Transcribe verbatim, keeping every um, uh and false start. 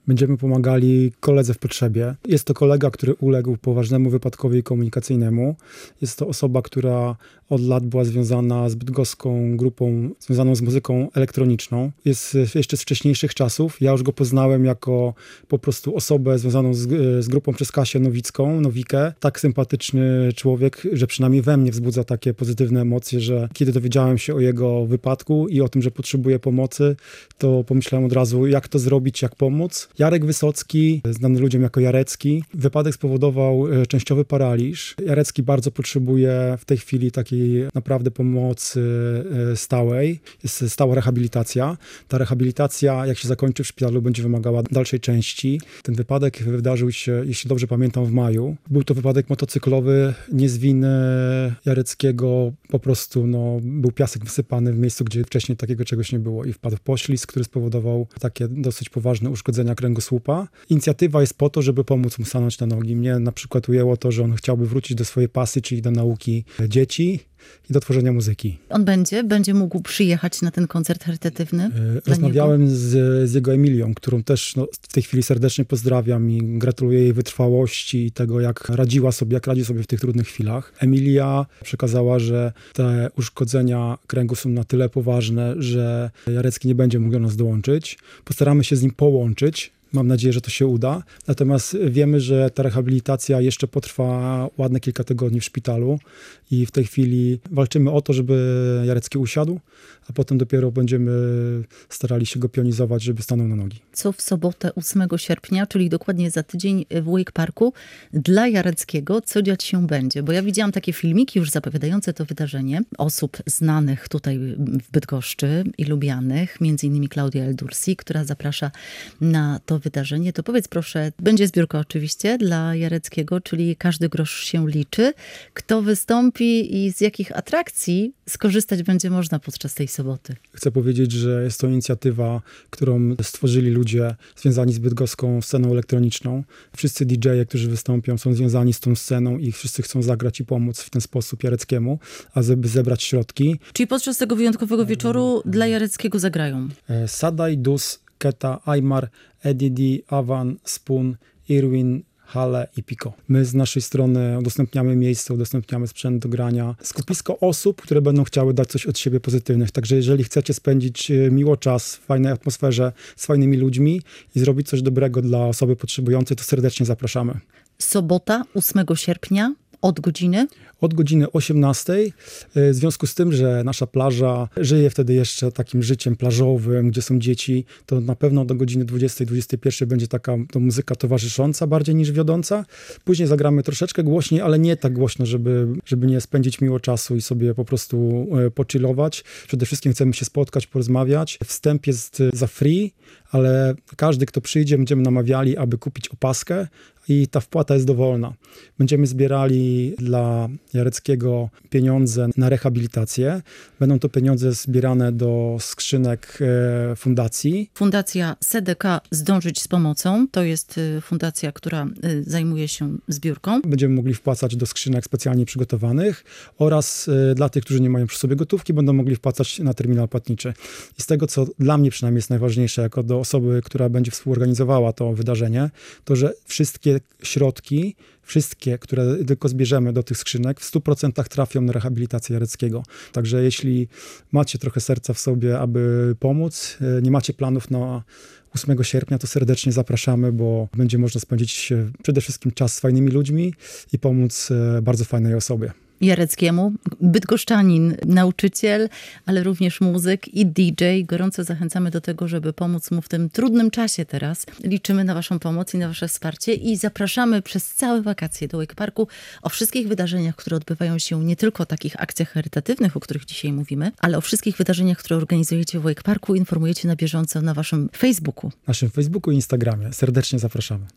Będziemy pomagali koledze w potrzebie. Jest to kolega, który uległ poważnemu wypadkowi komunikacyjnemu. Jest to osoba, która od lat była związana z bydgoską grupą związaną z muzyką elektroniczną. Jest jeszcze z wcześniejszych czasów. Ja już go poznałem jako po prostu osobę związaną z, z grupą przez Kasię Nowicką, Nowikę. Tak sympatyczny człowiek, że przynajmniej we mnie wzbudza takie pozytywne emocje, że kiedy dowiedziałem się o jego wypadku i o tym, że potrzebuje pomocy, to pomyślałem od razu, jak to zrobić, jak pomóc. Jarek Wysocki, znany ludziom jako Jarecki, wypadek spowodował częściowy paraliż. Jarecki bardzo potrzebuje w tej chwili takiej naprawdę pomocy stałej. Jest stała rehabilitacja. Ta rehabilitacja, jak się zakończy w szpitalu, będzie wymagała dalszej części. Ten wypadek wydarzył się, jeśli dobrze pamiętam, w maju. Był to wypadek motocyklowy, nie z winy Jareckiego, po prostu no, był piasek wysypany w miejscu, gdzie wcześniej takiego czegoś nie było i wpadł w poślizg, który spowodował takie dosyć poważne uszkodzenia kręgosłupa. Inicjatywa jest po to, żeby pomóc mu stanąć na nogi. Mnie na przykład ujęło to, że on chciałby wrócić do swojej pasji, czyli do nauki dzieci i do tworzenia muzyki. On będzie? Będzie mógł przyjechać na ten koncert charytatywny? Rozmawiałem z, z jego Emilią, którą też no, w tej chwili serdecznie pozdrawiam i gratuluję jej wytrwałości i tego, jak radziła sobie, jak radzi sobie w tych trudnych chwilach. Emilia przekazała, że te uszkodzenia kręgu są na tyle poważne, że Jarecki nie będzie mógł do nas dołączyć. Postaramy się z nim połączyć. Mam nadzieję, że to się uda. Natomiast wiemy, że ta rehabilitacja jeszcze potrwa ładne kilka tygodni w szpitalu i w tej chwili walczymy o to, żeby Jarecki usiadł, a potem dopiero będziemy starali się go pionizować, żeby stanął na nogi. Co w sobotę ósmego sierpnia, czyli dokładnie za tydzień w Wake Parku, dla Jareckiego co dziać się będzie? Bo ja widziałam takie filmiki już zapowiadające to wydarzenie osób znanych tutaj w Bydgoszczy i lubianych, między innymi Klaudia Eldursi, która zaprasza na to wydarzenie. To powiedz proszę, będzie zbiórka oczywiście dla Jareckiego, czyli każdy grosz się liczy. Kto wystąpi i z jakich atrakcji skorzystać będzie można podczas tej soboty? Chcę powiedzieć, że jest to inicjatywa, którą stworzyli ludzie związani z bydgoską sceną elektroniczną. Wszyscy D J e, którzy wystąpią, są związani z tą sceną i wszyscy chcą zagrać i pomóc w ten sposób Jareckiemu, a żeby zebrać środki. Czyli podczas tego wyjątkowego wieczoru dla Jareckiego zagrają? Sadaj, Dus, Keta, Aymar, Edidi, Avan, Spoon, Irwin, Hale i Pico. My z naszej strony udostępniamy miejsce, udostępniamy sprzęt do grania. Skupisko osób, które będą chciały dać coś od siebie pozytywnych. Także jeżeli chcecie spędzić miło czas w fajnej atmosferze z fajnymi ludźmi i zrobić coś dobrego dla osoby potrzebującej, to serdecznie zapraszamy. Sobota, ósmego sierpnia. Od godziny? Od godziny osiemnastej. W związku z tym, że nasza plaża żyje wtedy jeszcze takim życiem plażowym, gdzie są dzieci, to na pewno do godziny dwudziestej, dwudziestej pierwszej będzie taka to muzyka towarzysząca bardziej niż wiodąca. Później zagramy troszeczkę głośniej, ale nie tak głośno, żeby, żeby nie spędzić miło czasu i sobie po prostu pochillować. Przede wszystkim chcemy się spotkać, porozmawiać. Wstęp jest za free, ale każdy, kto przyjdzie, będziemy namawiali, aby kupić opaskę i ta wpłata jest dowolna. Będziemy zbierali dla Jareckiego pieniądze na rehabilitację. Będą to pieniądze zbierane do skrzynek e, fundacji. Fundacja S E D K Zdążyć z Pomocą to jest fundacja, która zajmuje się zbiórką. Będziemy mogli wpłacać do skrzynek specjalnie przygotowanych oraz e, dla tych, którzy nie mają przy sobie gotówki, będą mogli wpłacać na terminal płatniczy. I z tego, co dla mnie przynajmniej jest najważniejsze, jako do osoby, która będzie współorganizowała to wydarzenie, to, że wszystkie środki, wszystkie, które tylko zbierzemy do tych skrzynek, w stu procentach trafią na rehabilitację Jareckiego. Także jeśli macie trochę serca w sobie, aby pomóc, nie macie planów na ósmego sierpnia, to serdecznie zapraszamy, bo będzie można spędzić przede wszystkim czas z fajnymi ludźmi i pomóc bardzo fajnej osobie. Jareckiemu, bydgoszczanin, nauczyciel, ale również muzyk i D J. Gorąco zachęcamy do tego, żeby pomóc mu w tym trudnym czasie teraz. Liczymy na waszą pomoc i na wasze wsparcie i zapraszamy przez całe wakacje do Wake Parku o wszystkich wydarzeniach, które odbywają się nie tylko o takich akcjach charytatywnych, o których dzisiaj mówimy, ale o wszystkich wydarzeniach, które organizujecie w Wake Parku. Informujecie na bieżąco na waszym Facebooku. Naszym Facebooku i Instagramie. Serdecznie zapraszamy.